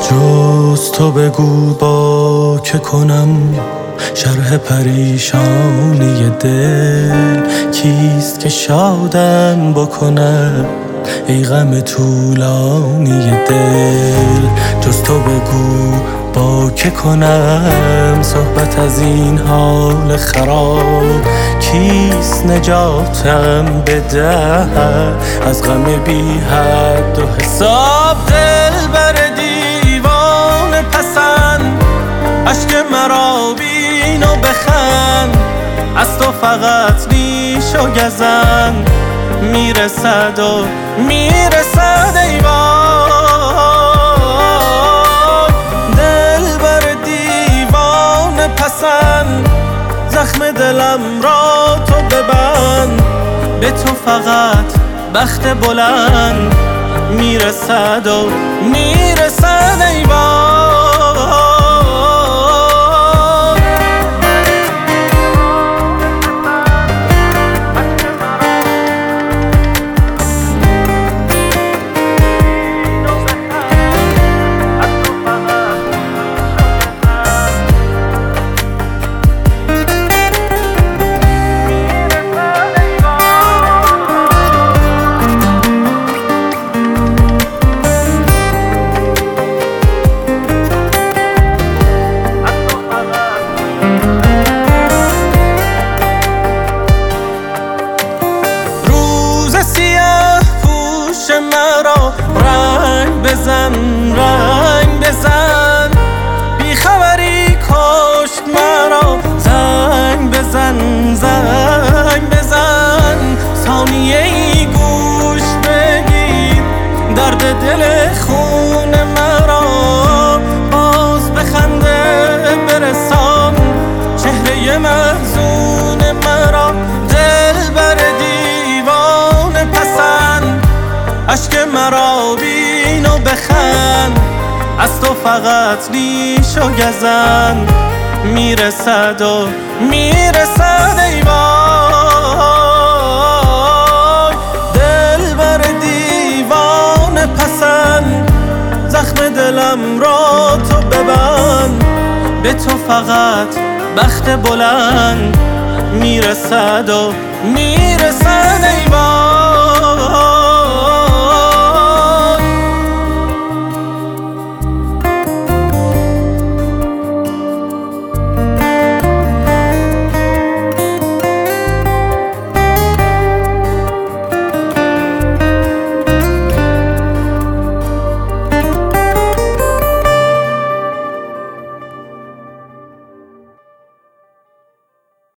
جز تو بگو با که کنم شرح پریشانی دل. کیست که شادم بکند ای غم طولانی دل؟ جز تو بگو با که کنم صحبت از این حال خراب. کیست نجاتم بده از غم بی حد و حساب؟ دل بر دیوان پسند اشک مرا بین و بخند. از تو فقط نیش و گزند میرسد و میرسد ای وای. دل بر دیوان پسند زخم دلم را تو ببند. به تو فقط بخت بلند میرسد و میرسد ای وای. مرا رنگ بزن رنگ بزن، بیخبری کشت مرا. زنگ بزن زنگ بزن، ثانیه ای گوش بگیر درد دل خون مرا. باز بخنده برسان چهره محزون مرا. دل بر دیوان پسند اشک مرا بین و بخند. از تو فقط نیش و گزند میرسد و میرسد ای وای. دل بر دیوان پسند زخم دلم را تو ببند. به تو فقط بخت بلند میرسد و میرسد